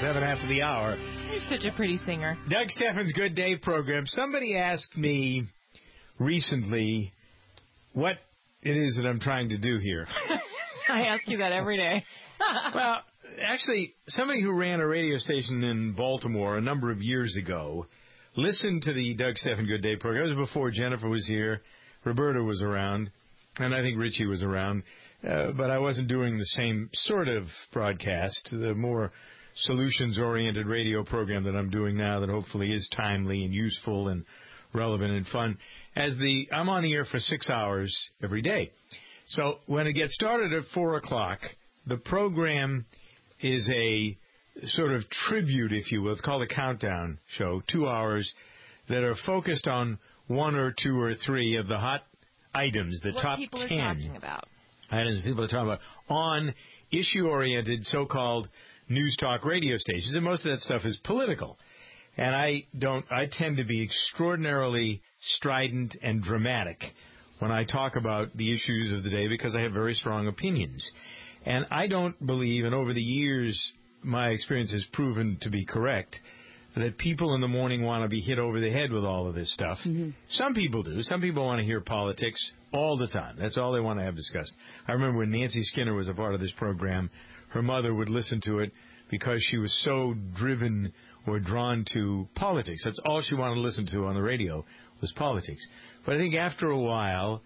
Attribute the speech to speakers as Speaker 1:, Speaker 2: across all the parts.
Speaker 1: 7 after the hour.
Speaker 2: You're such a pretty singer.
Speaker 1: Doug Steffens' Good Day program. Somebody asked me recently what it is that I'm trying to do here.
Speaker 2: I ask you that every day.
Speaker 1: Well, actually, somebody who ran a radio station in Baltimore a number of years ago listened to the Doug Steffens Good Day program. It was before Jennifer was here, Roberta was around, and I think Richie was around. But I wasn't doing the same sort of broadcast, the more solutions-oriented radio program that I'm doing now that hopefully is timely and useful and relevant and fun. I'm on the air for 6 hours every day. So when it gets started at 4 o'clock, the program is a sort of tribute, if you will. It's called a countdown show, 2 hours that are focused on one or two or three of the hot items, the top 10.
Speaker 2: What people are talking about.
Speaker 1: Items people are talking about on issue-oriented so-called news talk radio stations, and most of that stuff is political. And I tend to be extraordinarily strident and dramatic when I talk about the issues of the day because I have very strong opinions. And I don't believe, and over the years my experience has proven to be correct, that people in the morning want to be hit over the head with all of this stuff. Mm-hmm. Some people do. Some people want to hear politics all the time. That's all they want to have discussed. I remember when Nancy Skinner was a part of this program, her mother would listen to it because she was so driven or drawn to politics. That's all she wanted to listen to on the radio was politics. But I think after a while,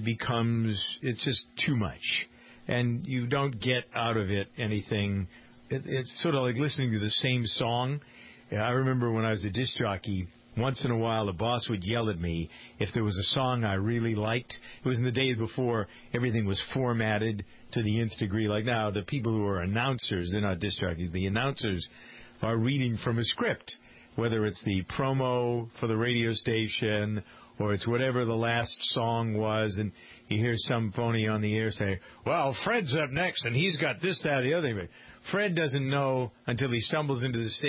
Speaker 1: it's just too much. And you don't get out of it anything. It's sort of like listening to the same song. I remember when I was a disc jockey, once in a while the boss would yell at me if there was a song I really liked. It was in the days before everything was formatted to the nth degree. Like now, the people who are announcers, they're not disc jockeys, the announcers are reading from a script, whether it's the promo for the radio station or it's whatever the last song was, and you hear some phony on the air say, well, Fred's up next, and he's got this, that, or the other thing. Fred doesn't know until he stumbles into the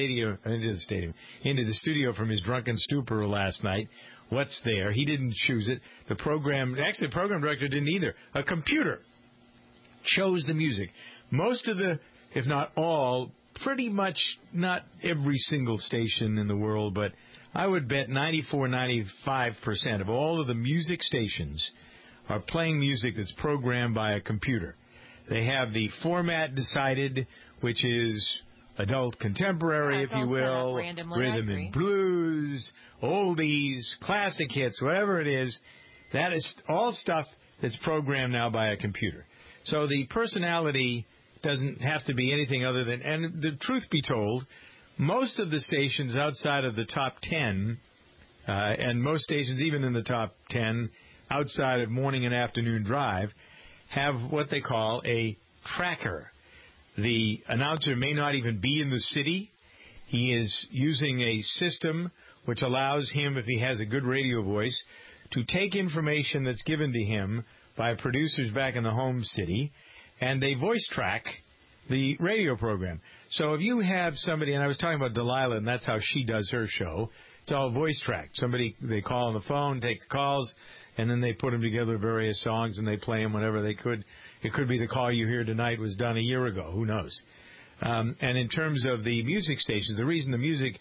Speaker 1: studio from his drunken stupor last night what's there. He didn't choose it. The program director didn't either. A computer chose the music. Most of the, if not all, pretty much not every single station in the world, but I would bet 95% of all of the music stations are playing music that's programmed by a computer. They have the format decided, which is adult contemporary, if you will, rhythm and blues, oldies, classic hits, whatever it is. That is all stuff that's programmed now by a computer. So the personality doesn't have to be anything other than, and the truth be told, most of the stations outside of the top 10, and most stations even in the top 10 outside of morning and afternoon drive, have what they call a tracker. The announcer may not even be in the city. He is using a system which allows him, if he has a good radio voice, to take information that's given to him by producers back in the home city, and they voice track the radio program. So if you have somebody, and I was talking about Delilah, and that's how she does her show, it's all voice tracked. They call on the phone, take the calls, and then they put them together, various songs, and they play them whenever they could. It could be the call you hear tonight was done a year ago. Who knows? And in terms of the music stations, the reason the music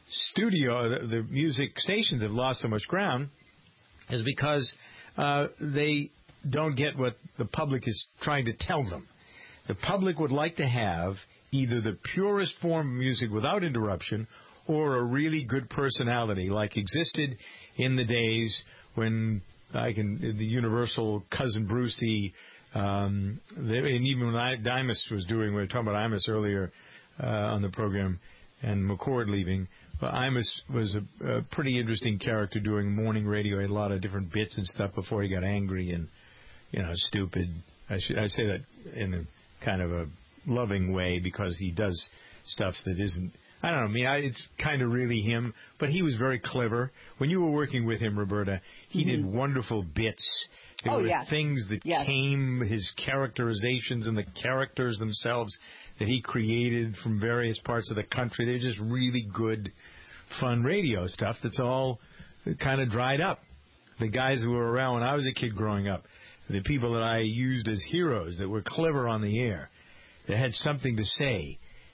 Speaker 1: stations have lost so much ground is because they don't get what the public is trying to tell them. The public would like to have either the purest form of music without interruption or a really good personality like existed in the days when the Universal Cousin Brucey, and even when Imus was doing, we were talking about Imus earlier on the program, and McCord leaving. But Imus was a pretty interesting character doing morning radio. He had a lot of different bits and stuff before he got angry and, stupid. I say that in a kind of a loving way because he does stuff that isn't, I don't know, it's kind of really him, but he was very clever. When you were working with him, Roberta, he did wonderful bits. There were things that came, his characterizations and the characters themselves that he created from various parts of the country. They're just really good, fun radio stuff that's all kind of dried up. The guys who were around when I was a kid growing up, the people that I used as heroes that were clever on the air, that had something to say,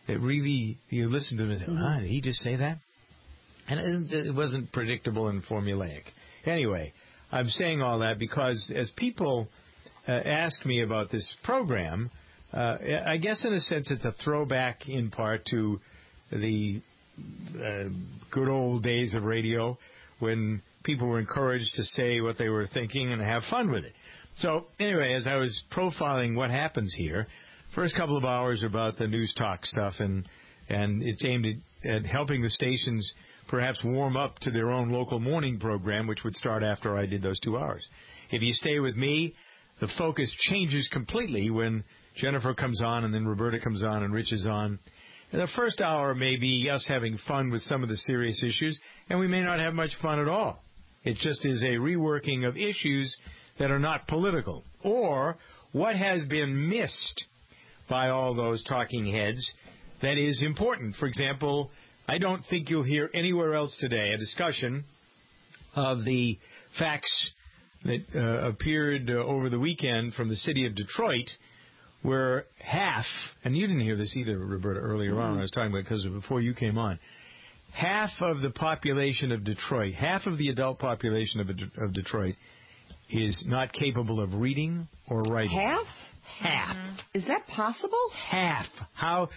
Speaker 1: It really, you listen to him and say, did he just say that? And it wasn't predictable and formulaic. Anyway, I'm saying all that because as people ask me about this program, I guess in a sense it's a throwback in part to the good old days of radio when people were encouraged to say what they were thinking and have fun with it. So anyway, as I was profiling what happens here, first couple of hours about the news talk stuff, and it's aimed at helping the stations perhaps warm up to their own local morning program, which would start after I did those 2 hours. If you stay with me, the focus changes completely when Jennifer comes on and then Roberta comes on and Rich is on. And the first hour may be us having fun with some of the serious issues, and we may not have much fun at all. It just is a reworking of issues that are not political, or what has been missed by all those talking heads that is important. For example, I don't think you'll hear anywhere else today a discussion of the facts that appeared over the weekend from the city of Detroit, where half, and you didn't hear this either, Roberta, earlier on, I was talking about it because before you came on, half of the population of Detroit, half of the adult population of Detroit is not capable of reading or writing.
Speaker 3: Half?
Speaker 1: Half.
Speaker 3: Is that possible?
Speaker 1: Half. How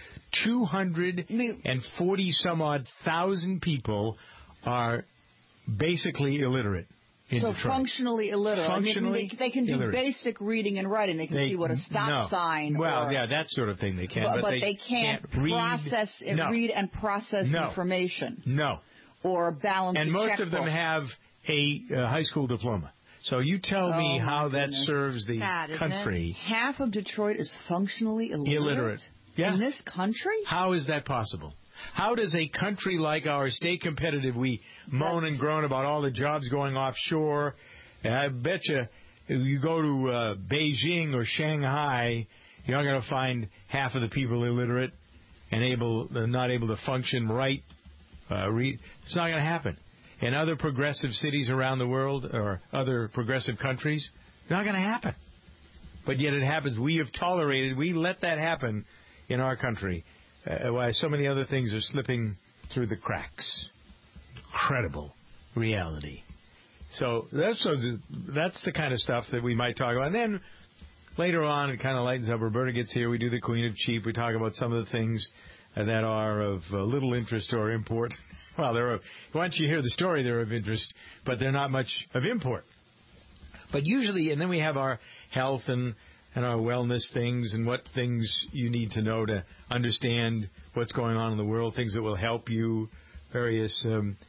Speaker 1: 240 some odd thousand people are basically illiterate in
Speaker 3: so
Speaker 1: Detroit.
Speaker 3: Functionally illiterate.
Speaker 1: Functionally
Speaker 3: they can do
Speaker 1: illiterate.
Speaker 3: Basic reading and writing. They can see what a stop sign.
Speaker 1: Well, yeah, that sort of thing they can.
Speaker 3: But they can't read and process information.
Speaker 1: No.
Speaker 3: Or balance.
Speaker 1: And most of them have a high school diploma. So you tell me how that serves the country.
Speaker 3: Half of Detroit is functionally illiterate?
Speaker 1: Yeah.
Speaker 3: In this country?
Speaker 1: How is that possible? How does a country like ours stay competitive? We moan and groan about all the jobs going offshore. And I bet you go to Beijing or Shanghai, you're not going to find half of the people illiterate and not able to function, write, read. It's not going to happen. In other progressive cities around the world or other progressive countries, it's not going to happen. But yet it happens. We let that happen in our country. Why so many other things are slipping through the cracks. Incredible reality. So that's the kind of stuff that we might talk about. And then later on, it kind of lightens up. Roberta gets here. We do the Queen of Cheap. We talk about some of the things that are of little interest or import. Well, once you hear the story, they're of interest, but they're not much of import. But usually, and then we have our health and our wellness things and what things you need to know to understand what's going on in the world, things that will help you, various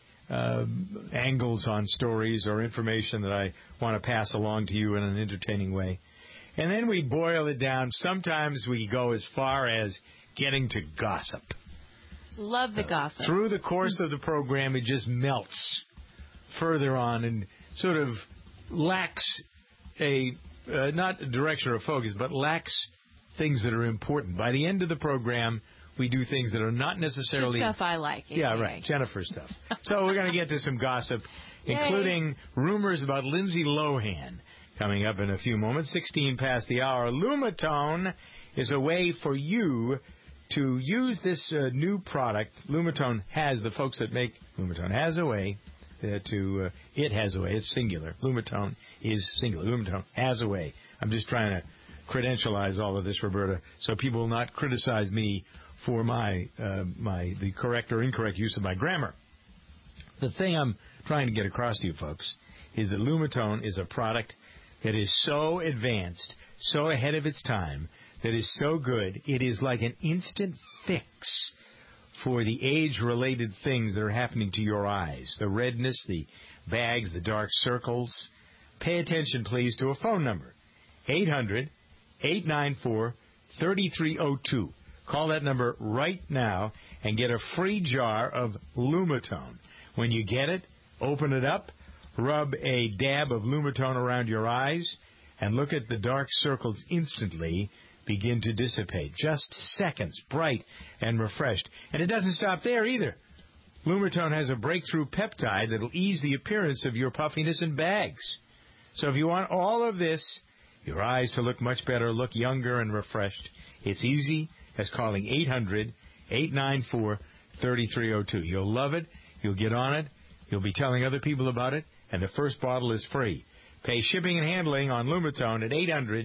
Speaker 1: angles on stories or information that I want to pass along to you in an entertaining way. And then we boil it down. Sometimes we go as far as getting to gossip.
Speaker 2: Love the gossip.
Speaker 1: Through the course of the program, it just melts further on and sort of lacks not a direction or focus, but lacks things that are important. By the end of the program, we do things that are not necessarily...
Speaker 2: The stuff I like.
Speaker 1: Yeah, right. Jennifer stuff. So we're going to get to some gossip, including rumors about Lindsay Lohan coming up in a few moments. 16 past the hour. Lumitone is a way for you to use this new product. Lumitone has, the folks that make Lumitone has a way it has a way. It's singular. Lumitone is singular. Lumitone has a way. I'm just trying to credentialize all of this, Roberta, so people will not criticize me for the correct or incorrect use of my grammar. The thing I'm trying to get across to you folks is that Lumitone is a product that is so advanced, so ahead of its time, that is so good, it is like an instant fix for the age-related things that are happening to your eyes. The redness, the bags, the dark circles. Pay attention, please, to a phone number. 800-894-3302. Call that number right now and get a free jar of Lumitone. When you get it, open it up, rub a dab of Lumitone around your eyes, and look at the dark circles instantly begin to dissipate. Just seconds, bright and refreshed. And it doesn't stop there either. Lumitone has a breakthrough peptide that will ease the appearance of your puffiness and bags. So if you want all of this, your eyes to look much better, look younger and refreshed, it's easy as calling 894-3302. You'll love it. You'll get on it. You'll be telling other people about it. And the first bottle is free. Pay shipping and handling on Lumitone at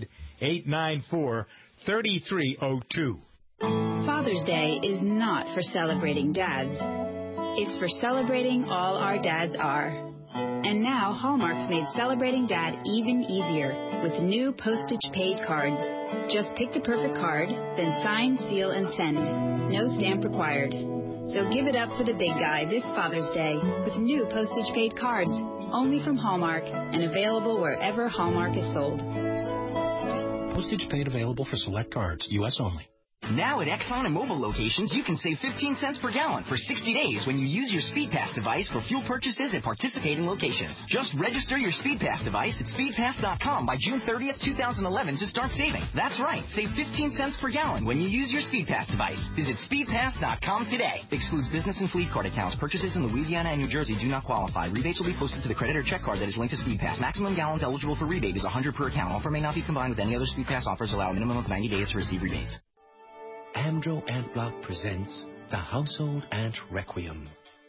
Speaker 1: 800-894-3302.
Speaker 4: Father's Day is not for celebrating dads. It's for celebrating all our dads are. And now Hallmark's made celebrating dad even easier with new postage-paid cards. Just pick the perfect card, then sign, seal, and send. No stamp required. So give it up for the big guy this Father's Day with new postage-paid cards, only from Hallmark and available wherever Hallmark is sold.
Speaker 5: Postage paid available for select cards, U.S. only.
Speaker 6: Now at Exxon and Mobil locations, you can save 15 cents per gallon for 60 days when you use your SpeedPass device for fuel purchases at participating locations. Just register your SpeedPass device at speedpass.com by June 30th, 2011 to start saving. That's right, save 15 cents per gallon when you use your SpeedPass device. Visit speedpass.com today. Excludes business and fleet card accounts. Purchases in Louisiana and New Jersey do not qualify. Rebates will be posted to the credit or check card that is linked to SpeedPass. Maximum gallons eligible for rebate is 100 per account. Offer may not be combined with any other SpeedPass offers. Allow a minimum of 90 days to receive rebates.
Speaker 5: Amdro Ant Block presents The Household Ant Requiem.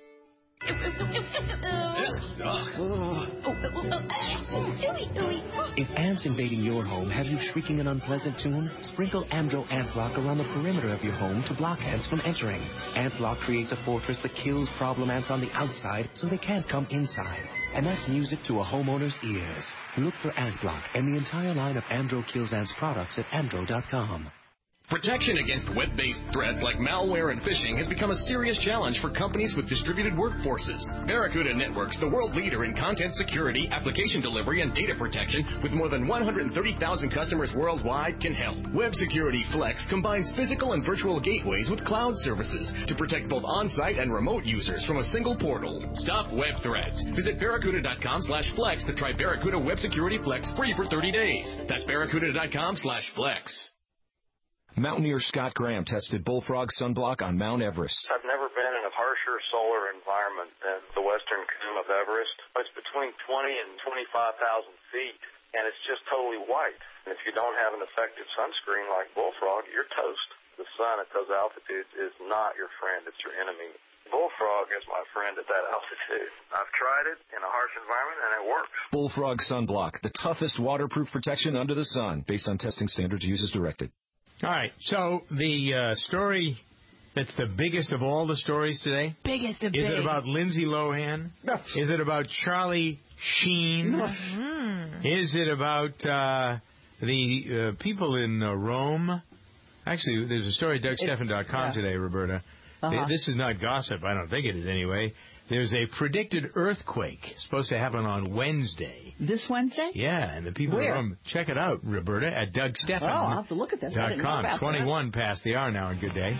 Speaker 5: If ants invading your home have you shrieking an unpleasant tune, sprinkle Amdro Ant Block around the perimeter of your home to block ants from entering. Ant Block creates a fortress that kills problem ants on the outside so they can't come inside. And that's music to a homeowner's ears. Look for Ant Block and the entire line of Amdro Kills Ants products at amdro.com.
Speaker 7: Protection against web-based threats like malware and phishing has become a serious challenge for companies with distributed workforces. Barracuda Networks, the world leader in content security, application delivery, and data protection, with more than 130,000 customers worldwide, can help. Web Security Flex combines physical and virtual gateways with cloud services to protect both on-site and remote users from a single portal. Stop web threats. Visit barracuda.com/flex to try Barracuda Web Security Flex free for 30 days. That's barracuda.com/flex.
Speaker 8: Mountaineer Scott Graham tested Bullfrog sunblock on Mount Everest.
Speaker 9: I've never been in a harsher solar environment than the western cone of Everest. It's between 20 and 25,000 feet, and it's just totally white. And if you don't have an effective sunscreen like Bullfrog, you're toast. The sun at those altitudes is not your friend, it's your enemy. Bullfrog is my friend at that altitude. I've tried it in a harsh environment, and it works.
Speaker 8: Bullfrog sunblock, the toughest waterproof protection under the sun, based on testing standards used as directed.
Speaker 1: All right, so the story that's the biggest of all the stories today?
Speaker 2: Biggest of
Speaker 1: Is it about Lindsay Lohan?
Speaker 3: No.
Speaker 1: Is it about Charlie Sheen?
Speaker 3: No.
Speaker 1: Is it about the people in Rome? Actually, there's a story at DougStephan.com today, Roberta. This is not gossip. I don't think it is anyway. There's a predicted earthquake supposed to happen on Wednesday.
Speaker 3: This Wednesday?
Speaker 1: Yeah, and the people in Rome, check it out, Roberta, at DougStephan.com.
Speaker 3: Oh, I'll have to look at this. I didn't know about
Speaker 1: 21 past the hour now, and good day.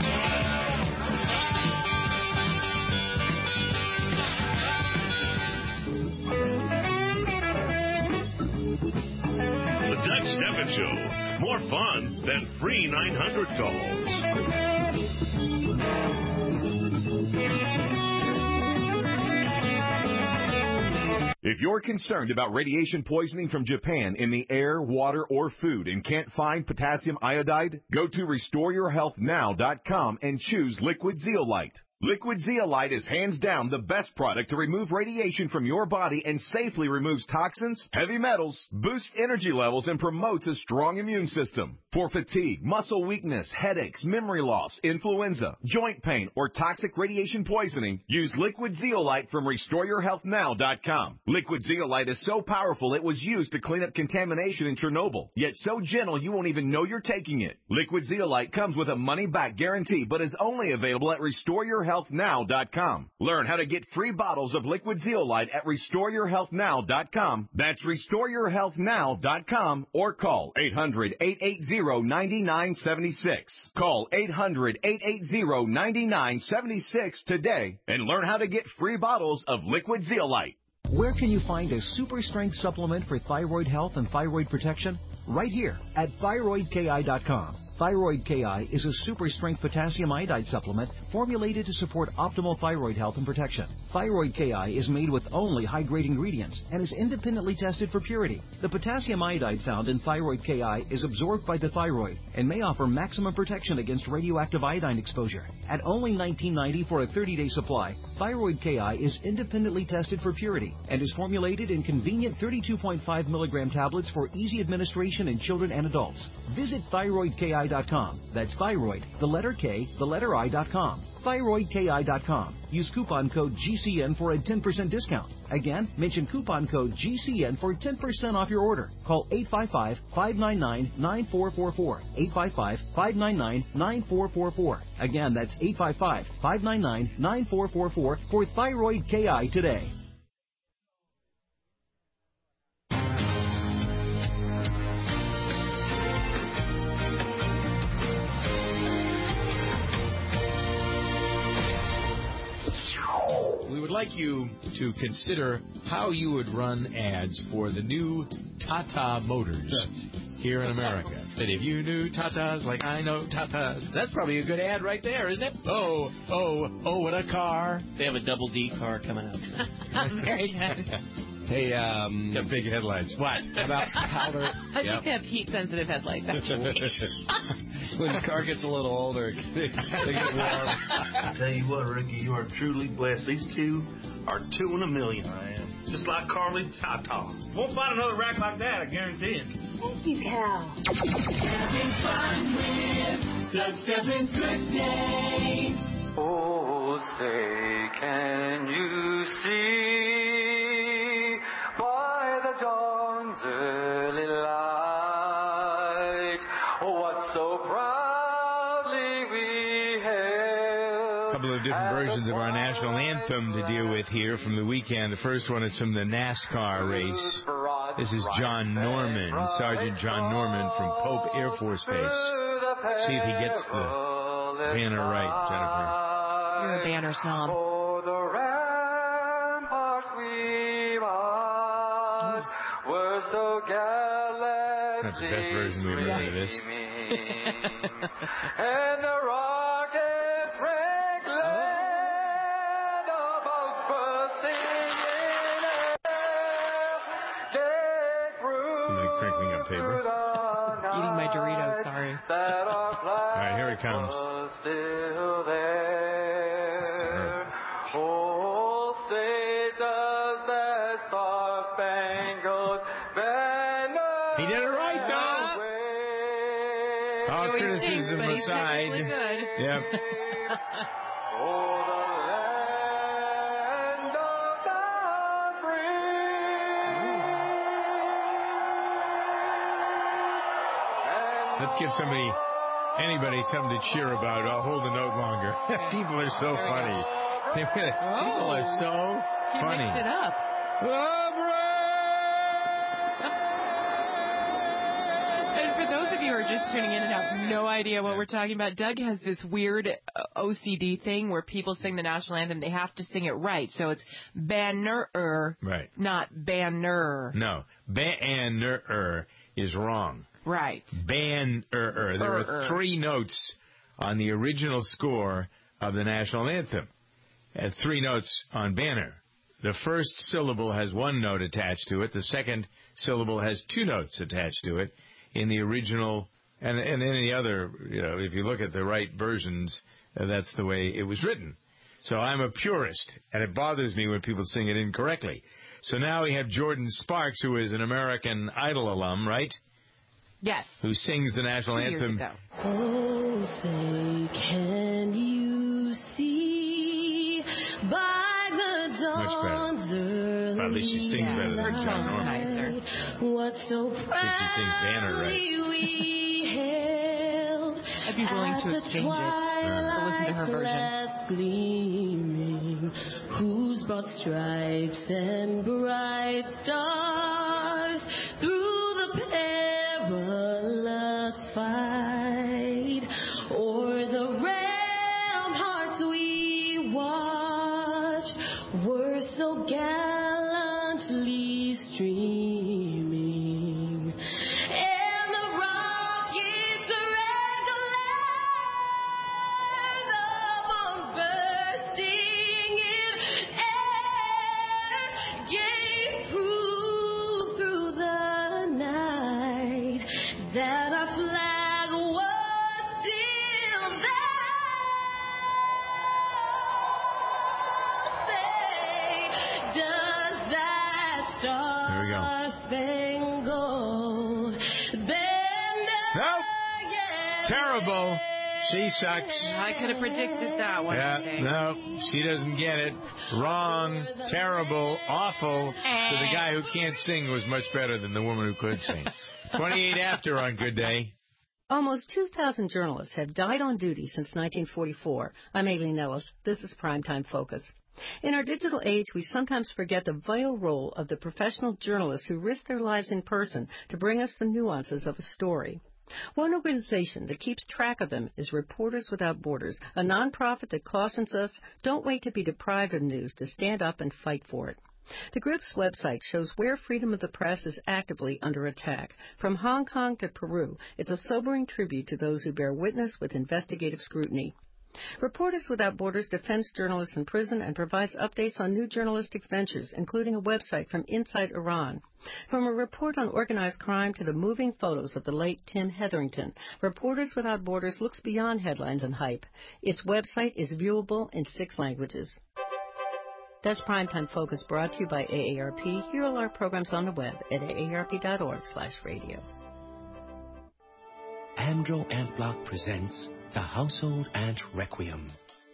Speaker 10: The Doug Stephan Show. More fun than free 900 calls. If you're concerned about radiation poisoning from Japan in the air, water, or food and can't find potassium iodide, go to RestoreYourHealthNow.com and choose Liquid Zeolite. Liquid Zeolite is hands down the best product to remove radiation from your body and safely removes toxins, heavy metals, boosts energy levels, and promotes a strong immune system. For fatigue, muscle weakness, headaches, memory loss, influenza, joint pain, or toxic radiation poisoning, use Liquid Zeolite from RestoreYourHealthNow.com. Liquid Zeolite is so powerful it was used to clean up contamination in Chernobyl, yet so gentle you won't even know you're taking it. Liquid Zeolite comes with a money-back guarantee, but is only available at RestoreYourHealthNow.com. Learn how to get free bottles of Liquid Zeolite at RestoreYourHealthNow.com. That's RestoreYourHealthNow.com, or call 800-880-9976. Call 800-880-9976 today and learn how to get free bottles of Liquid Zeolite.
Speaker 11: Where can you find a super strength supplement for thyroid health and thyroid protection? Right here at thyroidki.com. Thyroid KI is a super-strength potassium iodide supplement formulated to support optimal thyroid health and protection. Thyroid KI is made with only high-grade ingredients and is independently tested for purity. The potassium iodide found in Thyroid KI is absorbed by the thyroid and may offer maximum protection against radioactive iodine exposure. At only $19.90 for a 30-day supply, Thyroid KI is independently tested for purity and is formulated in convenient 32.5 milligram tablets for easy administration in children and adults. Visit thyroidki.com. That's thyroid, the letter K, the letter I.com. thyroidki.com. Use coupon code GCN for a 10% discount. Again, mention coupon code GCN for 10% off your order. Call 855-599-9444. 855-599-9444. Again, that's 855-599-9444 for Thyroid KI today.
Speaker 1: We would like you to consider how you would run ads for the new Tata Motors here in America. That if you knew Tatas like I know Tatas, that's probably a good ad right there, isn't it? Oh, what a car.
Speaker 12: They have a double D car coming out.
Speaker 2: Very good.
Speaker 12: Hey,
Speaker 1: the big headlights. What?
Speaker 12: About powder?
Speaker 2: I think they have heat-sensitive headlights, actually.
Speaker 12: When the car gets a little older, they get warm.
Speaker 13: I tell you what, Ricky, you are truly blessed. These two are 2 in a million. I am. Just like Carly Tata. Won't find another rack like that, I guarantee it.
Speaker 14: Thank you, Cal.
Speaker 15: Having fun with Doug Steffens Good Day.
Speaker 16: Oh, say, can you see by the dawn's early light what so proudly we hailed?
Speaker 1: A couple of different versions of our national anthem to deal with here from the weekend. The first one is from the NASCAR race. This is John Norman, Sergeant John Norman from Pope Air Force Base. See if he gets the banner right, Jennifer.
Speaker 2: You're a banner snob.
Speaker 16: For the ramparts we marched were so gallant.
Speaker 1: That's the best version we've ever heard of this.
Speaker 16: And the rocket break led above bursting in air.
Speaker 1: Somebody crinkling up paper.
Speaker 2: Eating my Doritos, sorry.
Speaker 1: All right, here it comes.
Speaker 16: Still there. Oh, say does that star-spangled banner.
Speaker 1: He did it right, though. All criticism aside.
Speaker 2: Really good.
Speaker 1: Yep. Let's give anybody something to cheer about. I'll hold the note longer. People are so funny. People are so funny.
Speaker 2: Mixed it up. And for those of you who are just tuning in and have no idea what we're talking about, Doug has this weird OCD thing where people sing the national anthem. They have to sing it right. So it's banner,
Speaker 1: right,
Speaker 2: not banner.
Speaker 1: No, banner is wrong.
Speaker 2: Right.
Speaker 1: Banner. There are 3 notes on the original score of the national anthem, and 3 notes on banner. The first syllable has 1 note attached to it. The second syllable has 2 notes attached to it in the original, and any other, if you look at the right versions, that's the way it was written. So I'm a purist, and it bothers me when people sing it incorrectly. So now we have Jordan Sparks, who is an American Idol alum, right?
Speaker 2: Yes.
Speaker 1: Who sings the national anthem.
Speaker 15: Oh, say, can you see by the dawn's early
Speaker 1: well, at least she sings better than John Norman.
Speaker 15: What so
Speaker 1: proudly
Speaker 15: we hailed.
Speaker 2: I'd be willing to exchange it to listen to her version.
Speaker 15: Gleaming, whose broad stripes and bright stars through the perilous fight, o'er the ramparts we watched, were so gallantly streaming, and the rockets' red
Speaker 1: Terrible. She sucks.
Speaker 2: I could have predicted that one.
Speaker 1: Yeah, no, she doesn't get it. Wrong, terrible, awful. So the guy who can't sing was much better than the woman who could sing. 28 after on Good Day.
Speaker 14: Almost 2,000 journalists have died on duty since 1944. I'm Aileen Nellis. This is Primetime Focus. In our digital age, we sometimes forget the vital role of the professional journalists who risk their lives in person to bring us the nuances of a story. One organization that keeps track of them is Reporters Without Borders, a nonprofit that cautions us, don't wait to be deprived of news to stand up and fight for it. The group's website shows where freedom of the press is actively under attack. From Hong Kong to Peru, it's a sobering tribute to those who bear witness with investigative scrutiny. Reporters Without Borders defends journalists in prison and provides updates on new journalistic ventures, including a website from inside Iran. From a report on organized crime to the moving photos of the late Tim Hetherington, Reporters Without Borders looks beyond headlines and hype. Its website is viewable in 6 languages. That's Primetime Focus, brought to you by AARP. Hear all our programs on the web at aarp.org/radio.
Speaker 5: Andro Ant Block presents The Household Ant Requiem.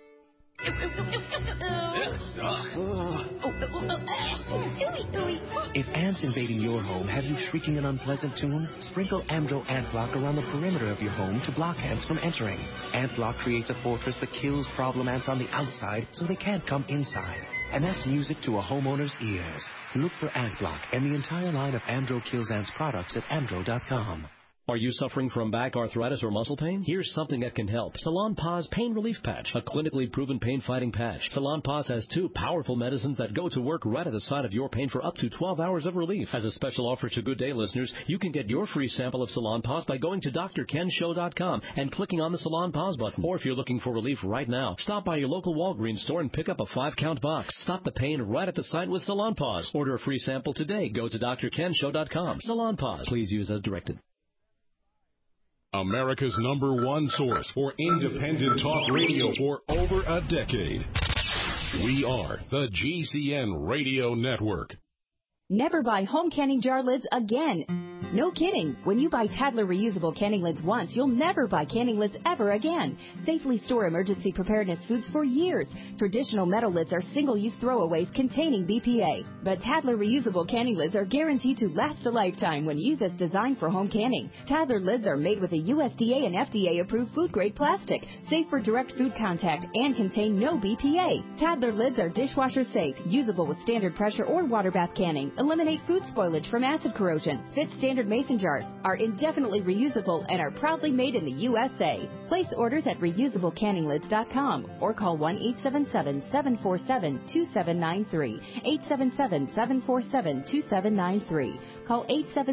Speaker 5: If ants invading your home have you shrieking an unpleasant tune, sprinkle Amdro Ant Block around the perimeter of your home to block ants from entering. Ant Block creates a fortress that kills problem ants on the outside so they can't come inside. And that's music to a homeowner's ears. Look for Ant Block and the entire line of Amdro Kills Ants products at amdro.com.
Speaker 17: Are you suffering from back arthritis or muscle pain? Here's something that can help. Salonpas Pain Relief Patch, a clinically proven pain-fighting patch. Salonpas has 2 powerful medicines that go to work right at the site of your pain for up to 12 hours of relief. As a special offer to Good Day listeners, you can get your free sample of Salonpas by going to drkenshow.com and clicking on the Salonpas button. Or if you're looking for relief right now, stop by your local Walgreens store and pick up a 5-count box. Stop the pain right at the site with Salonpas. Order a free sample today. Go to drkenshow.com. Salonpas. Please use as directed.
Speaker 18: America's #1 source for independent talk radio for over a decade. We are the GCN Radio Network.
Speaker 19: Never buy home canning jar lids again. No kidding. When you buy Tadler reusable canning lids once, you'll never buy canning lids ever again. Safely store emergency preparedness foods for years. Traditional metal lids are single-use throwaways containing BPA. But Tadler reusable canning lids are guaranteed to last a lifetime when used as designed for home canning. Tadler lids are made with a USDA and FDA-approved food-grade plastic, safe for direct food contact, and contain no BPA. Tadler lids are dishwasher safe, usable with standard pressure or water bath canning, eliminate food spoilage from acid corrosion, fit standard mason jars, are indefinitely reusable, and are proudly made in the USA. Place orders at reusablecanninglids.com or call 1-877-747-2793, 877-747-2793. Call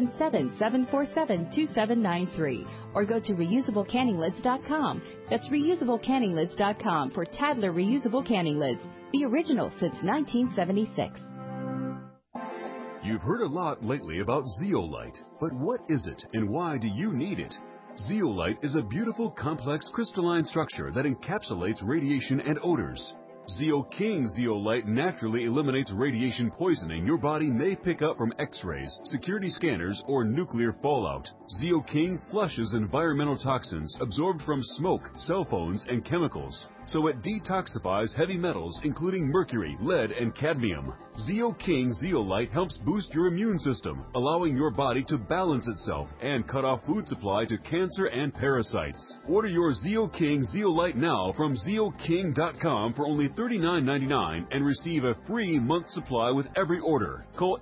Speaker 19: 877-747-2793 or go to reusablecanninglids.com. That's reusablecanninglids.com for Tadler reusable canning lids, the original since 1976.
Speaker 20: You've heard a lot lately about Zeolite, but what is it and why do you need it? Zeolite is a beautiful, complex crystalline structure that encapsulates radiation and odors. ZeoKing Zeolite naturally eliminates radiation poisoning your body may pick up from X-rays, security scanners, or nuclear fallout. ZeoKing flushes environmental toxins absorbed from smoke, cell phones, and chemicals. So it detoxifies heavy metals including mercury, lead, and cadmium. ZeoKing Zeolite helps boost your immune system, allowing your body to balance itself and cut off food supply to cancer and parasites. Order your ZeoKing Zeolite now from ZeoKing.com for only $39.99 and receive a free month supply with every order. Call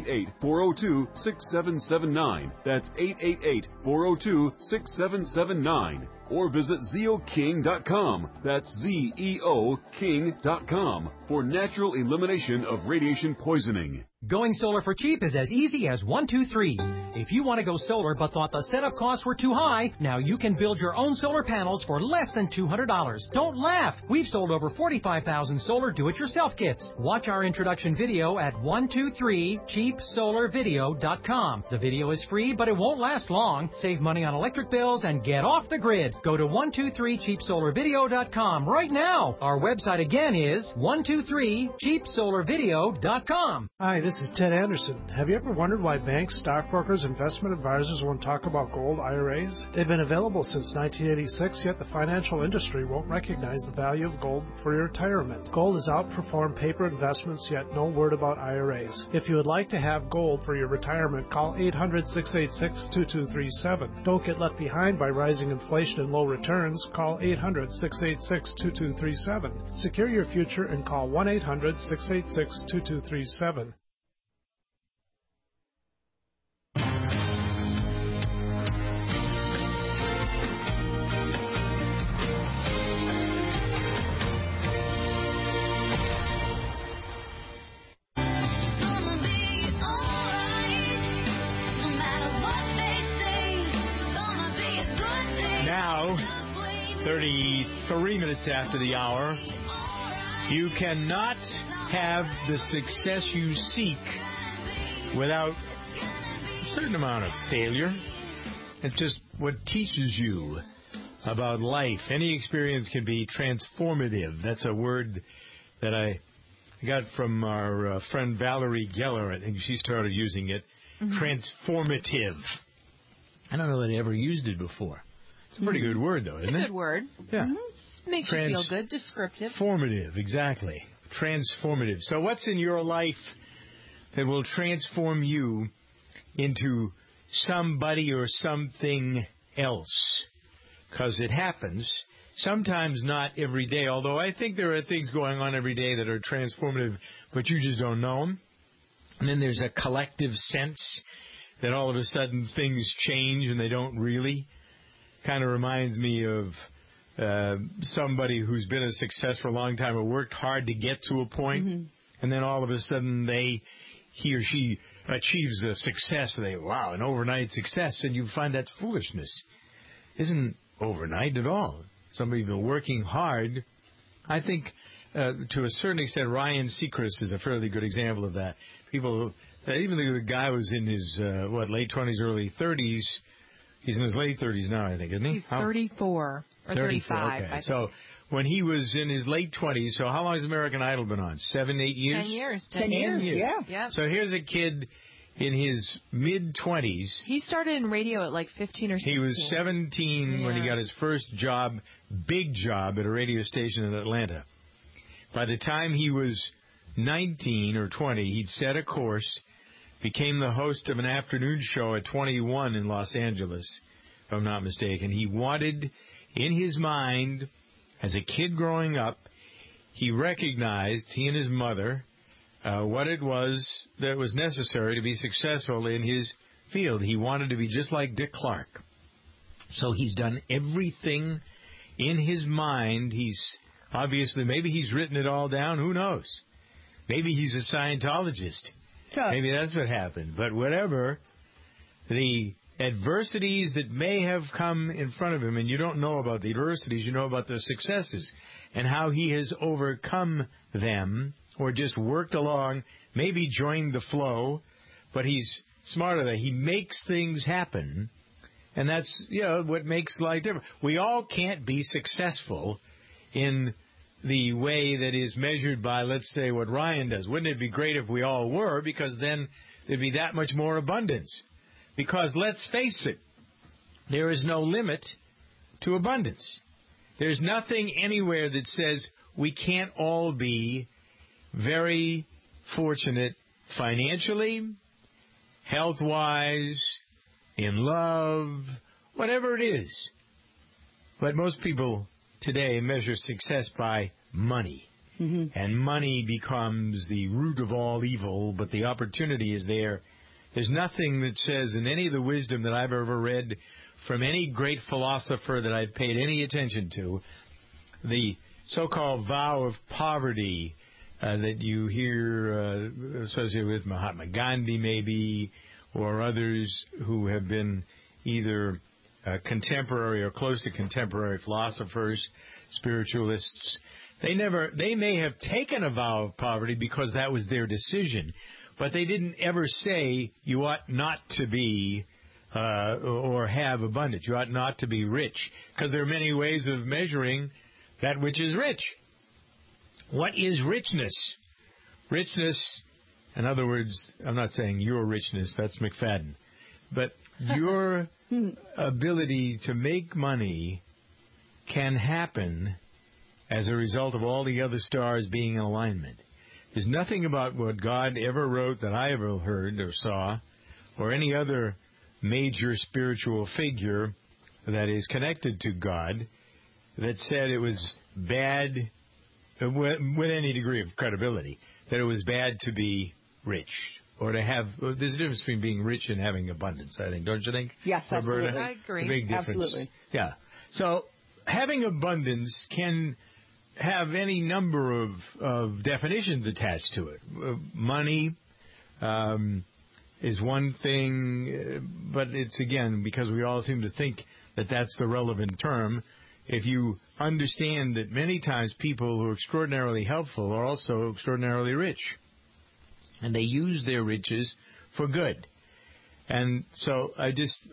Speaker 20: 888-402-6779. That's 888-402-6779. Or visit ZeoKing.com. That's ZeoKing.com for natural elimination of radiation poisoning.
Speaker 21: Going solar for cheap is as easy as 1, 2, 3. If you want to go solar but thought the setup costs were too high, now you can build your own solar panels for less than $200. Don't laugh! We've sold over 45,000 solar do-it-yourself kits. Watch our introduction video at 123cheapsolarvideo.com. The video is free, but it won't last long. Save money on electric bills and get off the grid. Go to 123cheapsolarvideo.com right now. Our website again is 123cheapsolarvideo.com.
Speaker 22: Hi, this
Speaker 4: this is Ted Anderson. Have you ever wondered why banks, stockbrokers, investment advisors won't talk about gold IRAs? They've been available since 1986, yet the financial industry won't recognize the value of gold for your retirement. Gold has outperformed paper investments, yet no word about IRAs. If you would like to have gold for your retirement, call 800-686-2237. Don't get left behind by rising inflation and low returns. Call 800-686-2237. Secure your future and call 1-800-686-2237.
Speaker 1: Now, 33 minutes after the hour, you cannot have the success you seek without a certain amount of failure. It's just what teaches you about life. Any experience can be transformative. That's a word that I got from our friend Valerie Geller. I think she started using it. Transformative. I don't know that I ever used it before. It's a pretty good word, though, isn't it?
Speaker 2: It's a good word.
Speaker 1: Yeah.
Speaker 2: Makes you feel good. Descriptive.
Speaker 1: Transformative, exactly. Transformative. So what's in your life that will transform you into somebody or something else? Because it happens. Sometimes not every day, although I think there are things going on every day that are transformative, but you just don't know them. And then there's a collective sense that all of a sudden things change and they don't really. Kind of reminds me of somebody who's been a success for a long time or worked hard to get to a point, and then all of a sudden he or she achieves a success. Wow, an overnight success, and you find that's foolishness. Isn't overnight at all. Somebody's been working hard. I think to a certain extent, Ryan Seacrest is a fairly good example of that. People, even though the guy was in his late 20s, early 30s. He's in his late 30s now, I think, isn't he?
Speaker 2: He's 34 or 35.
Speaker 1: Okay. So when he was in his late 20s, so how long has American Idol been on? 7, 8 years?
Speaker 2: 10 years.
Speaker 3: 10 years, yeah.
Speaker 1: So here's a kid in his mid-20s.
Speaker 2: He started in radio at like 15 or 16.
Speaker 1: He was 17 when he got his first job, big job, at a radio station in Atlanta. By the time he was 19 or 20, he'd set a course, became the host of an afternoon show at 21 in Los Angeles, if I'm not mistaken. He wanted, in his mind, as a kid growing up, he recognized, he and his mother, what it was that was necessary to be successful in his field. He wanted to be just like Dick Clark. So he's done everything in his mind. He's obviously, maybe he's written it all down. Who knows? Maybe he's a Scientologist. Maybe that's what happened. But whatever, the adversities that may have come in front of him, and you don't know about the adversities, you know about the successes and how he has overcome them or just worked along, maybe joined the flow, but he's smarter than that. He makes things happen, and that's, what makes life different. We all can't be successful in the way that is measured by, let's say, what Ryan does. Wouldn't it be great if we all were? Because then there'd be that much more abundance. Because let's face it, there is no limit to abundance. There's nothing anywhere that says we can't all be very fortunate financially, health-wise, in love, whatever it is. But most people today measure success by money. And money becomes the root of all evil, but the opportunity is there. There's nothing that says in any of the wisdom that I've ever read from any great philosopher that I've paid any attention to, the so-called vow of poverty that you hear associated with Mahatma Gandhi maybe, or others who have been either contemporary or close to contemporary philosophers, spiritualists. They may have taken a vow of poverty because that was their decision, but they didn't ever say you ought not to be or have abundance. You ought not to be rich, because there are many ways of measuring that which is rich. What is richness? Richness In other words, I'm not saying your richness, that's McFadden, but your ability to make money can happen as a result of all the other stars being in alignment. There's nothing about what God ever wrote that I ever heard or saw, or any other major spiritual figure that is connected to God that said it was bad, with any degree of credibility, that it was bad to be rich or to have. There's a difference between being rich and having abundance, I think, don't you think?
Speaker 3: Yes,
Speaker 1: Roberta?
Speaker 3: absolutely.
Speaker 2: I agree.
Speaker 1: A big difference.
Speaker 3: Absolutely.
Speaker 1: Yeah. So having abundance can have any number of definitions attached to it. Money is one thing, but it's, again, because we all seem to think that that's the relevant term. If you understand that many times people who are extraordinarily helpful are also extraordinarily rich, and they use their riches for good. And so I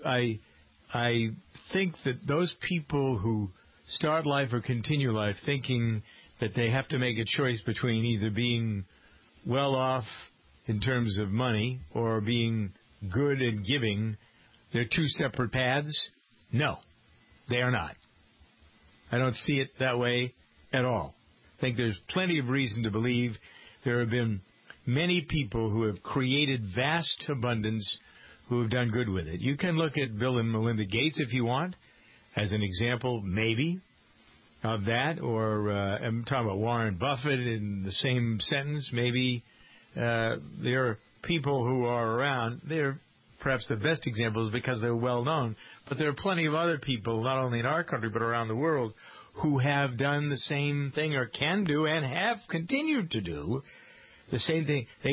Speaker 1: think that those people who start life or continue life thinking that they have to make a choice between either being well off in terms of money or being good and giving, they're two separate paths. No, they are not. I don't see it that way at all. I think there's plenty of reason to believe there have been many people who have created vast abundance who have done good with it. You can look at Bill and Melinda Gates if you want as an example, maybe, of that, or I'm talking about Warren Buffett in the same sentence. Maybe there are people who are around. They're perhaps the best examples because they're well known, but there are plenty of other people, not only in our country but around the world, who have done the same thing or can do and have continued to do the same thing. They're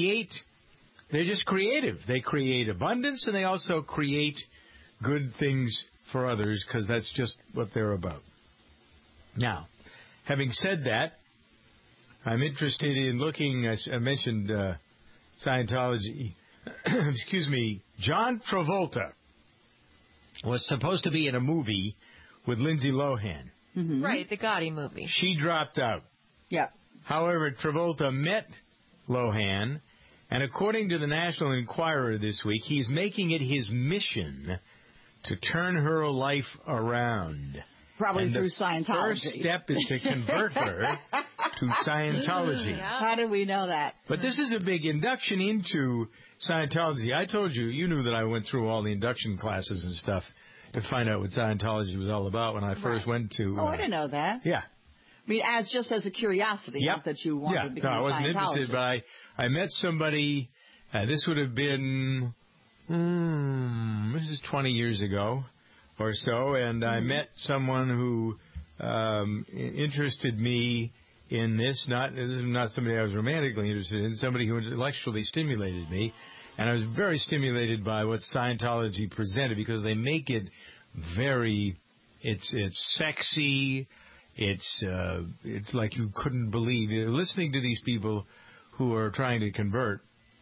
Speaker 1: just creative. They create abundance and they also create good things for others because that's just what they're about. Now, having said that, I'm interested in looking, I mentioned Scientology. Excuse me, John Travolta was supposed to be in a movie with Lindsay Lohan.
Speaker 3: Mm-hmm.
Speaker 2: Right, the Gotti movie.
Speaker 1: She dropped out.
Speaker 3: Yeah.
Speaker 1: However, Travolta met Lohan, and according to the National Enquirer this week, he's making it his mission to turn her life around.
Speaker 3: Probably
Speaker 1: and
Speaker 3: through
Speaker 1: the
Speaker 3: Scientology.
Speaker 1: First step is to convert her to Scientology.
Speaker 3: How do we know that?
Speaker 1: But this is a big induction into Scientology. I told you, you knew that I went through all the induction classes and stuff to find out what Scientology was all about when I first went to...
Speaker 3: I didn't know that.
Speaker 1: Yeah.
Speaker 3: I mean, just as a curiosity, not that you wanted to become
Speaker 1: I wasn't interested, but I met somebody, this would have been, this is 20 years ago or so, and I met someone who interested me in this. This is not somebody I was romantically interested in, somebody who intellectually stimulated me, and I was very stimulated by what Scientology presented because they make it very, it's sexy. It's like you couldn't believe. Listening to these people who are trying to convert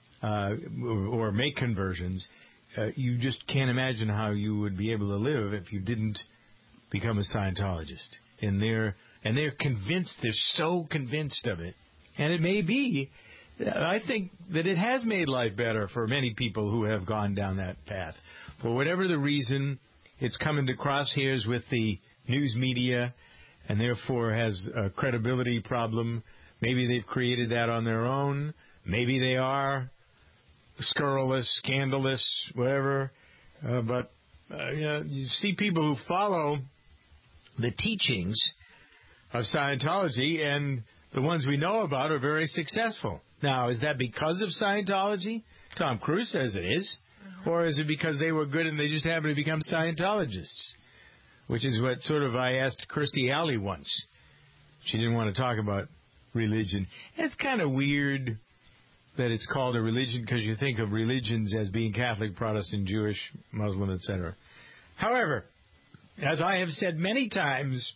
Speaker 1: or make conversions, you just can't imagine how you would be able to live if you didn't become a Scientologist. And they're convinced. They're so convinced of it. And it may be. I think that it has made life better for many people who have gone down that path. For whatever the reason, it's come into crosshairs with the news media, and therefore has a credibility problem. Maybe they've created that on their own. Maybe they are scurrilous, scandalous, whatever. But you see people who follow the teachings of Scientology, and the ones we know about are very successful. Now, is that because of Scientology? Tom Cruise says it is. Or is it because they were good and they just happened to become Scientologists? Which is what sort of I asked Kirstie Alley once. She didn't want to talk about religion. And it's kind of weird that it's called a religion because you think of religions as being Catholic, Protestant, Jewish, Muslim, etc. However, as I have said many times,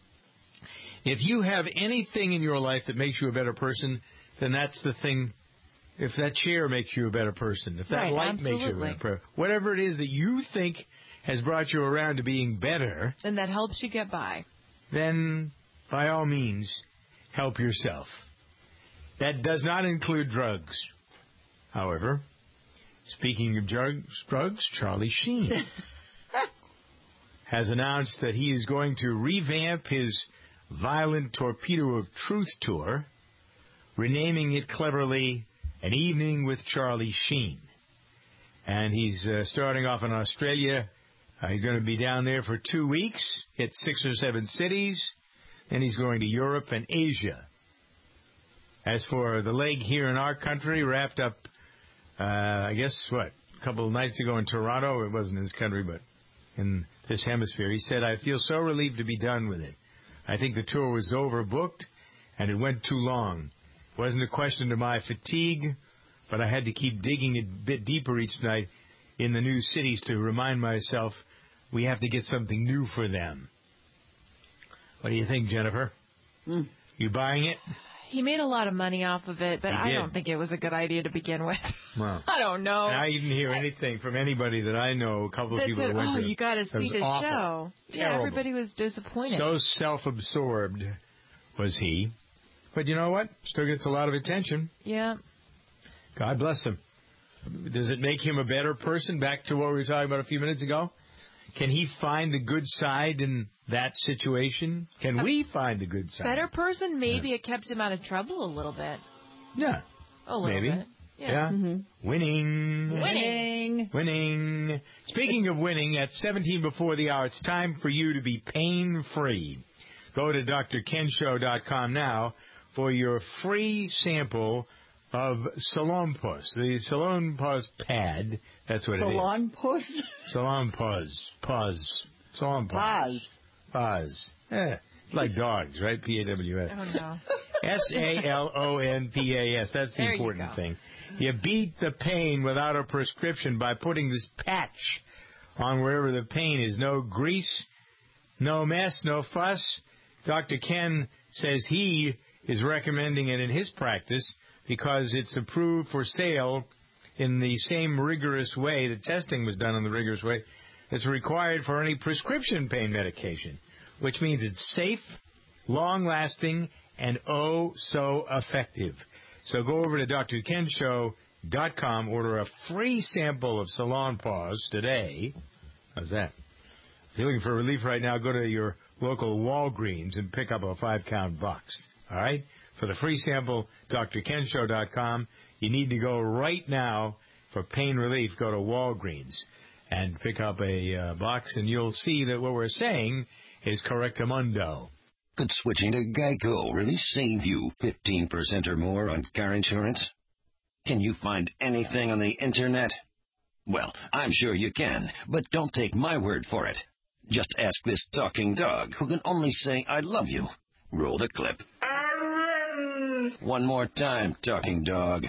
Speaker 1: if you have anything in your life that makes you a better person, then that's the thing. If that chair makes you a better person, if that light makes you a better person, whatever it is that you think has brought you around to being better,
Speaker 2: and that helps you get by,
Speaker 1: then by all means, help yourself. That does not include drugs. however, speaking of drugs, Charlie Sheen has announced that he is going to revamp his Violent Torpedo of Truth tour, renaming it cleverly An Evening with Charlie Sheen. And he's starting off in Australia. He's going to be down there for 2 weeks, hit 6 or 7 cities. Then he's going to Europe and Asia. As for the leg here in our country, wrapped up, I guess, a couple of nights ago in Toronto. It wasn't in this country, but in this hemisphere. He said, I feel so relieved to be done with it. I think the tour was overbooked, and it went too long. It wasn't a question of my fatigue, but I had to keep digging a bit deeper each night in the new cities to remind myself we have to get something new for them. What do you think, Jennifer? You buying it?
Speaker 2: He made a lot of money off of it, but I don't think it was a good idea to begin with.
Speaker 1: Well,
Speaker 2: I don't know.
Speaker 1: I didn't hear anything from anybody that I know. A couple of people
Speaker 2: said,
Speaker 1: that went to
Speaker 2: you got to see this
Speaker 1: awful.
Speaker 2: show.
Speaker 1: Terrible.
Speaker 2: Yeah, everybody was disappointed.
Speaker 1: So self-absorbed was he. But you know what? Still gets a lot of attention.
Speaker 2: Yeah.
Speaker 1: God bless him. Does it make him a better person? Back to what we were talking about a few minutes ago. Can he find the good side in that situation? Can we find the good side?
Speaker 2: Better person? Maybe it kept him out of trouble a little bit.
Speaker 1: Yeah.
Speaker 2: A little bit.
Speaker 1: Yeah.
Speaker 2: Mm-hmm.
Speaker 1: Winning. Speaking of winning, at 17 before the hour, it's time for you to be pain-free. Go to drkenshow.com now for your free sample of Salonpause, the Salonpause pad. That's what it is. Salonpause. Pause. It's like dogs, right? P-A-W-S.
Speaker 2: Oh, no.
Speaker 1: S-A-L-O-N-P-A-S. That's the important thing. You beat the pain without a prescription by putting this patch on wherever the pain is. No grease, no mess, no fuss. Dr. Ken says he is recommending it in his practice because it's approved for sale in the same rigorous way. The testing was done in the rigorous way that's required for any prescription pain medication, which means it's safe, long-lasting, and oh so effective. So go over to drkenshow.com, order a free sample of Salonpause today. How's that? If you're looking for relief right now, go to your local Walgreens and pick up a 5-count box. All right? For the free sample, drkenshow.com. You need to go right now for pain relief. Go to Walgreens and pick up a box, and you'll see that what we're saying is correctamundo.
Speaker 6: Could switching to Geico really save you 15% or more on car insurance? Can you find anything on the Internet? Well, I'm sure you can, but don't take my word for it. Just ask this talking dog, who can only say, I love you. Roll the clip. One more time, talking dog.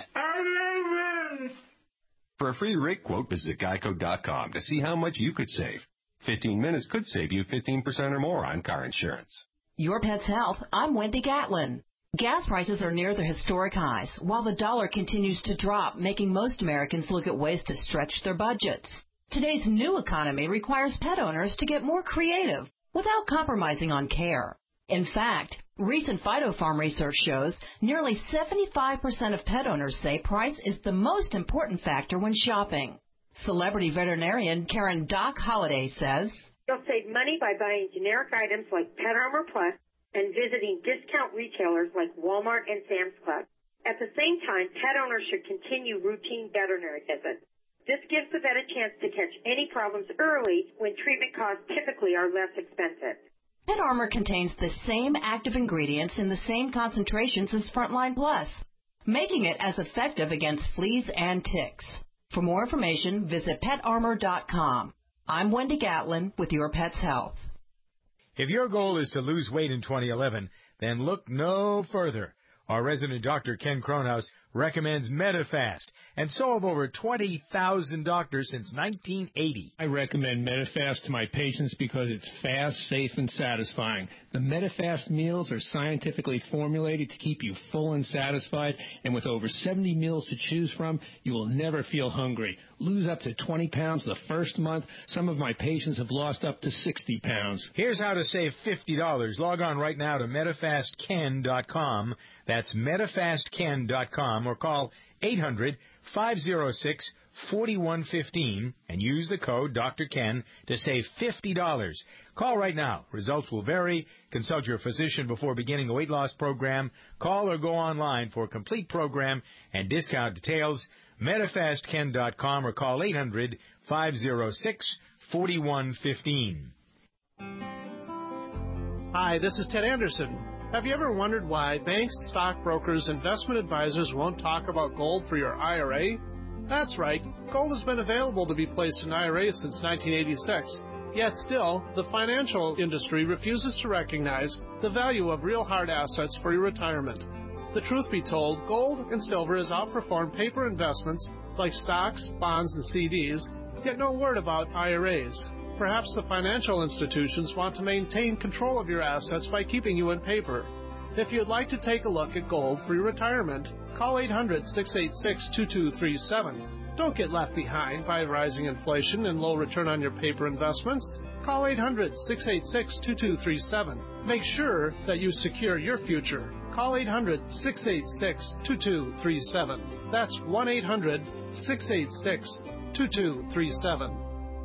Speaker 18: For a free rate quote, visit geico.com to see how much you could save. 15 minutes could save you 15% or more on car insurance.
Speaker 22: Your Pet's Health, I'm Wendy Gatlin. Gas prices are near their historic highs, while the dollar continues to drop, making most Americans look at ways to stretch their budgets. Today's new economy requires pet owners to get more creative without compromising on care. In fact, recent PhytoPharm research shows nearly 75% of pet owners say price is the most important factor when shopping. Celebrity veterinarian Karen Doc Holliday says,
Speaker 23: you'll save money by buying generic items like Pet Armor Plus and visiting discount retailers like Walmart and Sam's Club. At the same time, pet owners should continue routine veterinary visits. This gives the vet a chance to catch any problems early when treatment costs typically are less expensive.
Speaker 22: Pet Armor contains the same active ingredients in the same concentrations as Frontline Plus, making it as effective against fleas and ticks. For more information, visit PetArmor.com. I'm Wendy Gatlin with Your Pet's Health.
Speaker 1: If your goal is to lose weight in 2011, then look no further. Our resident Dr. Ken Cronhaus recommends Medifast, and so have over 20,000 doctors since 1980.
Speaker 24: I recommend Medifast to my patients because it's fast, safe, and satisfying. The Medifast meals are scientifically formulated to keep you full and satisfied, and with over 70 meals to choose from, you will never feel hungry. Lose up to 20 pounds the first month. Some of my patients have lost up to 60 pounds.
Speaker 1: Here's how to save $50. Log on right now to MedifastKen.com. That's MedifastKen.com, or call 800-506-4115 and use the code Dr. Ken to save $50. Call right now. Results will vary. Consult your physician before beginning a weight loss program. Call or go online for a complete program and discount details. MedifastKen.com or call 800-506-4115.
Speaker 4: Hi, this is Ted Anderson. Have you ever wondered why banks, stockbrokers, investment advisors won't talk about gold for your IRA? That's right. Gold has been available to be placed in IRAs since 1986. Yet still, the financial industry refuses to recognize the value of real hard assets for your retirement. The truth be told, gold and silver has outperformed paper investments like stocks, bonds, and CDs, yet no word about IRAs. Perhaps the financial institutions want to maintain control of your assets by keeping you in paper. If you'd like to take a look at gold for your retirement, call 800-686-2237. Don't get left behind by rising inflation and low return on your paper investments. Call 800-686-2237. Make sure that you secure your future. Call 800-686-2237. That's 1-800-686-2237.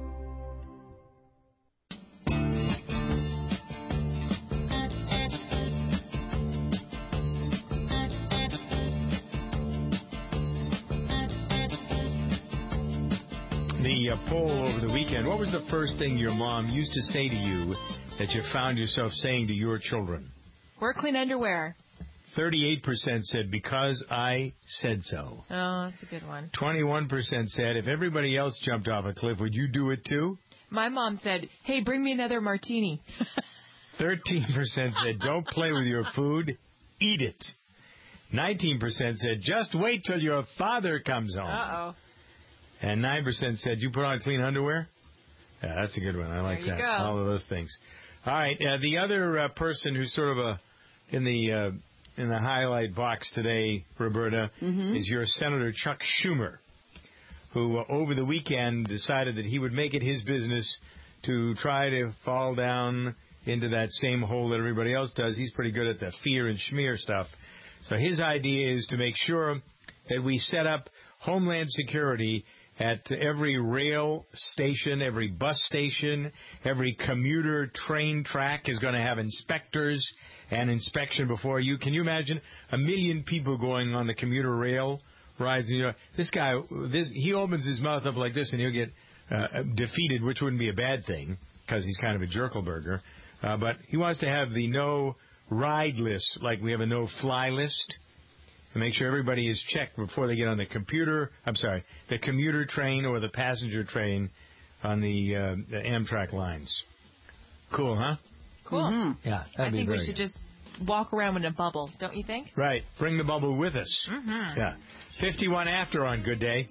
Speaker 1: The poll over the weekend, what was the first thing your mom used to say to you that you found yourself saying to your children?
Speaker 2: Wear clean underwear.
Speaker 1: 38% said, because I said so.
Speaker 2: Oh, that's a good one.
Speaker 1: 21% said, if everybody else jumped off a cliff, would you do it too?
Speaker 2: My mom said, hey, bring me another martini.
Speaker 1: 13% said, don't play with your food, eat it. 19% said, just wait till your father comes home.
Speaker 2: Uh-oh.
Speaker 1: And 9% said, you put on clean underwear? Yeah, that's a good one. I like that.
Speaker 2: Go.
Speaker 1: All of those things. All right. The other person who's sort of in the highlight box today, Roberta, is your Senator Chuck Schumer, who over the weekend decided that he would make it his business to try to fall down into that same hole that everybody else does. He's pretty good at the fear and schmear stuff. So his idea is to make sure that we set up Homeland Security at every rail station, every bus station, every commuter train track is going to have inspectors and inspection before you. Can you imagine 1 million people going on the commuter rail rides? You know, this guy, he opens his mouth up like this and he'll get defeated, which wouldn't be a bad thing because he's kind of a jerkelburger. But he wants to have the no-ride list, like we have a no-fly list. And make sure everybody is checked before they get on the commuter train or the passenger train on the Amtrak lines. Cool, huh?
Speaker 2: Cool.
Speaker 1: Mm-hmm. Yeah, that'd be very good.
Speaker 2: I think we should just walk around in a bubble, don't you think?
Speaker 1: Right. Bring the bubble with us.
Speaker 2: Mm-hmm.
Speaker 1: Yeah. 51 after on Good Day.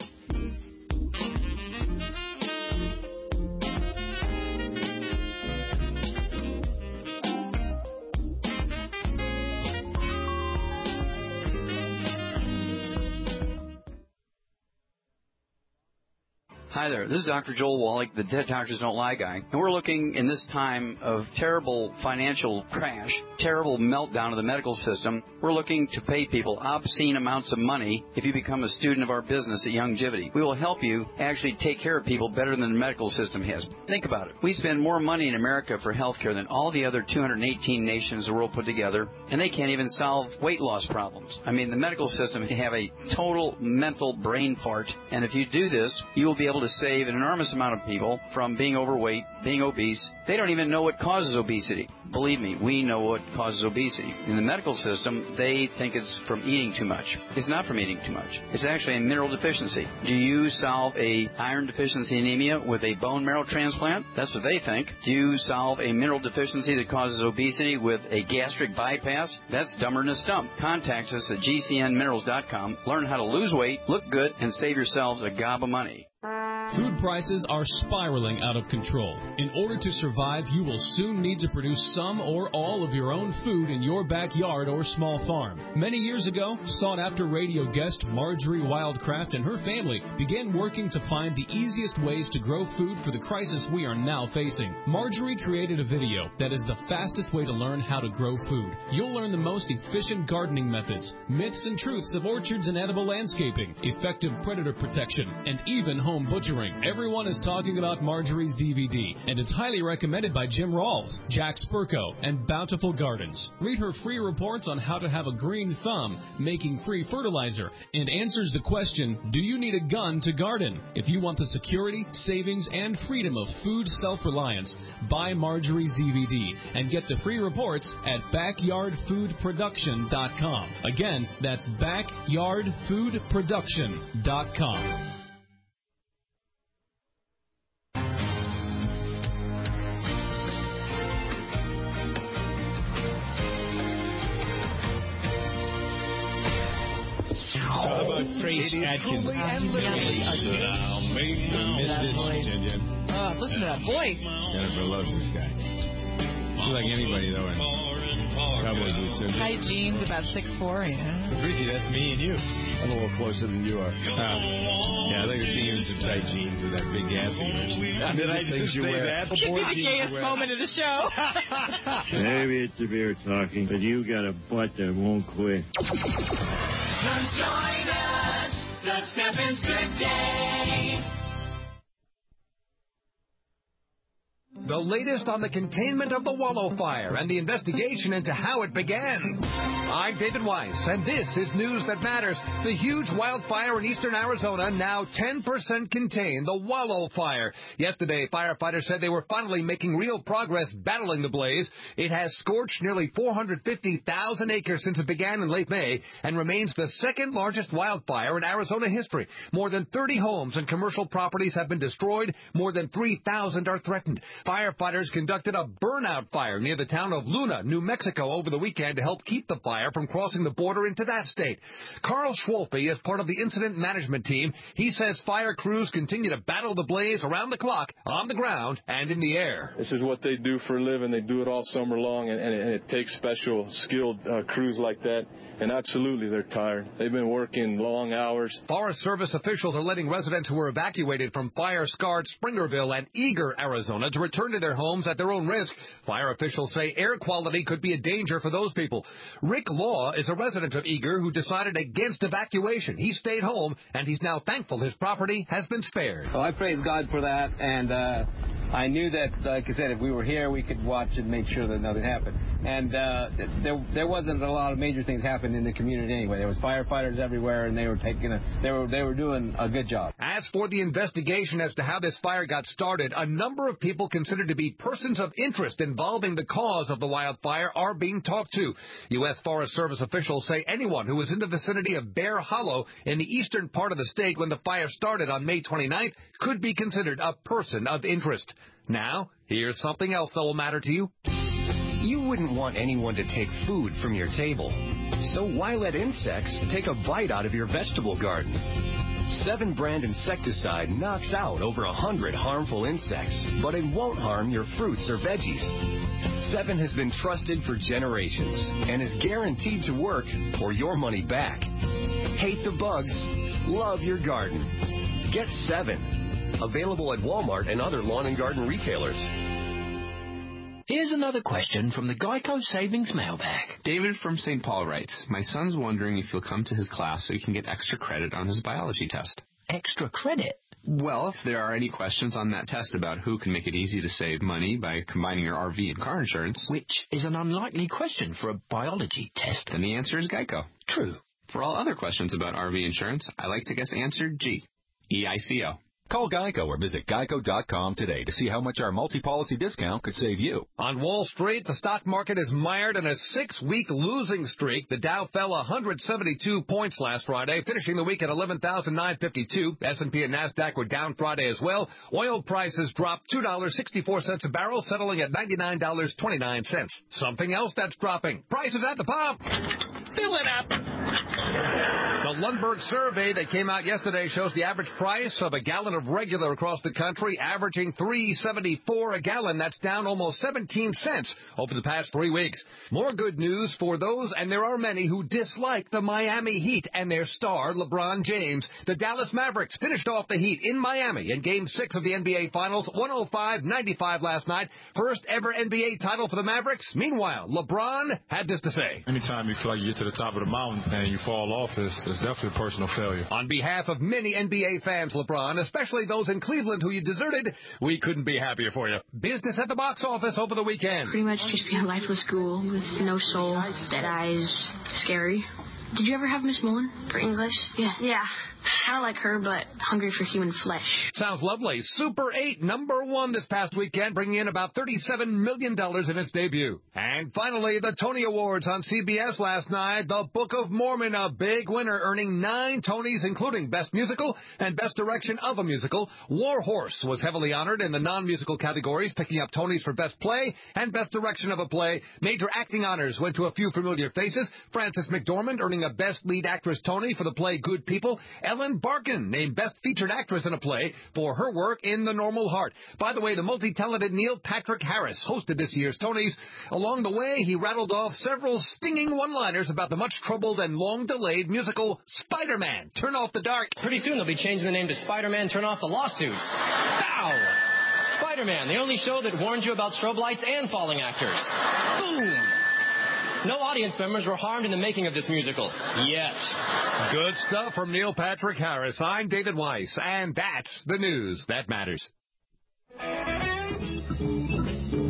Speaker 7: Hi there, this is Dr. Joel Wallach, the Dead Doctors Don't Lie guy, and we're looking in this time of terrible financial crash, terrible meltdown of the medical system, we're looking to pay people obscene amounts of money if you become a student of our business at Youngevity. We will help you actually take care of people better than the medical system has. Think about it. We spend more money in America for health care than all the other 218 nations of the world put together, and they can't even solve weight loss problems. I mean, the medical system can have a total mental brain fart, and if you do this, you will be able to save an enormous amount of people from being overweight, being obese. They don't even know what causes obesity. Believe me, we know what causes obesity. In the medical system, they think it's from eating too much. It's not from eating too much. It's actually a mineral deficiency. Do you solve a iron deficiency anemia with a bone marrow transplant? That's what they think. Do you solve a mineral deficiency that causes obesity with a gastric bypass? That's dumber than a stump. Contact us at gcnminerals.com. Learn how to lose weight, look good, and save yourselves a gob of money.
Speaker 8: Food prices are spiraling out of control. In order to survive, you will soon need to produce some or all of your own food in your backyard or small farm. Many years ago, sought-after radio guest Marjorie Wildcraft and her family began working to find the easiest ways to grow food for the crisis we are now facing. Marjorie created a video that is the fastest way to learn how to grow food. You'll learn the most efficient gardening methods, myths and truths of orchards and edible landscaping, effective predator protection, and even home butchering. Everyone is talking about Marjorie's DVD, and it's highly recommended by Jim Rawls, Jack Spurko, and Bountiful Gardens. Read her free reports on how to have a green thumb, making free fertilizer, and answers the question, do you need a gun to garden? If you want the security, savings, and freedom of food self-reliance, buy Marjorie's DVD and get the free reports at backyardfoodproduction.com. Again, that's backyardfoodproduction.com.
Speaker 1: How about Trace Adkins?
Speaker 2: Listen to that voice.
Speaker 1: Jennifer loves this guy. He's like anybody, though, in cowboy boots.
Speaker 2: Tight jeans, about 6'4", yeah.
Speaker 1: Richie, that's me and you.
Speaker 12: I'm a little closer than you are.
Speaker 1: Yeah, I'd like to see you in some tight jeans with that big ass of yours.
Speaker 12: Did I just say that?
Speaker 2: Could be the gayest moment of the show.
Speaker 9: Maybe it's the beer talking, but you got a butt that won't quit.
Speaker 15: Come join us, Doug Steffens Good Day.
Speaker 10: The latest on the containment of the Wallow Fire and the investigation into how it began. I'm David Weiss, and this is News That Matters. The huge wildfire in eastern Arizona now 10% contained, the Wallow Fire. Yesterday, firefighters said they were finally making real progress battling the blaze. It has scorched nearly 450,000 acres since it began in late May and remains the second largest wildfire in Arizona history. More than 30 homes and commercial properties have been destroyed. More than 3,000 are threatened. Firefighters conducted a burnout fire near the town of Luna, New Mexico, over the weekend to help keep the fire from crossing the border into that state. Carl Schwolpe is part of the incident management team. He says fire crews continue to battle the blaze around the clock, on the ground, and in the air.
Speaker 11: This is what they do for a living. They do it all summer long, and it takes special, skilled crews like that. And absolutely, they're tired. They've been working long hours.
Speaker 10: Forest Service officials are letting residents who were evacuated from fire-scarred Springerville and Eager, Arizona, to return to their homes at their own risk. Fire officials say air quality could be a danger for those people. Rick Law is a resident of Eager who decided against evacuation. He stayed home, and he's now thankful his property has been spared.
Speaker 25: Well, I praise God for that, and I knew that, like I said, if we were here, we could watch and make sure that nothing happened. And there wasn't a lot of major things happening in the community anyway. There was firefighters everywhere, and they were doing a good job.
Speaker 10: As for the investigation as to how this fire got started, a number of people considered to be persons of interest involving the cause of the wildfire are being talked to. U.S. Forest Service officials say anyone who was in the vicinity of Bear Hollow in the eastern part of the state when the fire started on May 29th could be considered a person of interest. Now, here's something else that will matter to you.
Speaker 26: You wouldn't want anyone to take food from your table. So why let insects take a bite out of your vegetable garden? 7 brand insecticide knocks out over 100 harmful insects, but it won't harm your fruits or veggies. 7 has been trusted for generations and is guaranteed to work or your money back. Hate the bugs, love your garden. Get 7. Available at Walmart and other lawn and garden retailers.
Speaker 27: Here's another question from the Geico Savings Mailbag.
Speaker 28: David from St. Paul writes, my son's wondering if you'll come to his class so he can get extra credit on his biology test.
Speaker 27: Extra credit?
Speaker 28: Well, if there are any questions on that test about who can make it easy to save money by combining your RV and car insurance...
Speaker 27: Which is an unlikely question for a biology test.
Speaker 28: Then the answer is Geico.
Speaker 27: True.
Speaker 28: For all other questions about RV insurance, I like to guess answer G. EICO.
Speaker 29: Call Geico or visit geico.com today to see how much our multi-policy discount could save you.
Speaker 10: On Wall Street, the stock market is mired in a 6-week losing streak. The Dow fell 172 points last Friday, finishing the week at 11,952. S&P and NASDAQ were down Friday as well. Oil prices dropped $2.64 a barrel, settling at $99.29. Something else that's dropping. Prices at the pump. Fill it up. The Lundberg survey that came out yesterday shows the average price of a gallon of regular across the country averaging $3.74 a gallon. That's down almost 17 cents over the past 3 weeks. More good news for those, and there are many, who dislike the Miami Heat and their star, LeBron James. The Dallas Mavericks finished off the Heat in Miami in Game 6 of the NBA Finals, 105-95 last night. First ever NBA title for the Mavericks. Meanwhile, LeBron had this to say.
Speaker 3: Anytime you feel like you get to the top of the mountain and you fall off, it's definitely a personal failure.
Speaker 10: On behalf of many NBA fans, LeBron, especially those in Cleveland who you deserted, we couldn't be happier for you. Business at the box office over the weekend.
Speaker 5: Pretty much just being a lifeless ghoul with no soul, dead eyes, scary. Did you ever have Miss Mullen for English? Yeah. Kind of like her, but hungry for human flesh.
Speaker 10: Sounds lovely. Super 8, #1 this past weekend, bringing in about $37 million in its debut. And finally, the Tony Awards on CBS last night. The Book of Mormon, a big winner, earning 9 Tonys, including Best Musical and Best Direction of a Musical. War Horse was heavily honored in the non-musical categories, picking up Tonys for Best Play and Best Direction of a Play. Major acting honors went to a few familiar faces. Frances McDormand earning a Best Lead Actress Tony for the play Good People. Ellen Barkin named Best Featured Actress in a Play for her work in The Normal Heart. By the way, the multi-talented Neil Patrick Harris hosted this year's Tonys. Along the way, he rattled off several stinging one-liners about the much-troubled and long-delayed musical Spider-Man, Turn Off the Dark.
Speaker 13: Pretty soon they'll be changing the name to Spider-Man, Turn Off the Lawsuits. Ow! Spider-Man, the only show that warns you about strobe lights and falling actors. Boom! No audience members were harmed in the making of this musical. Yet.
Speaker 10: Good stuff from Neil Patrick Harris. I'm David Weiss, and that's the news that matters.